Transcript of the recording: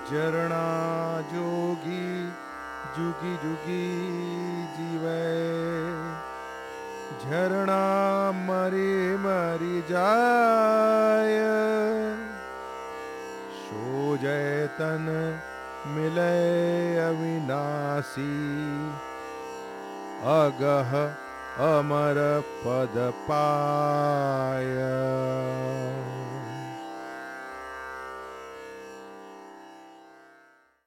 जरणा जोगी जुगी जुगी जीवै, झरना मरी मरी जाय, सो जय तन मिलय अविनाशी, अगह अमर पद पाय।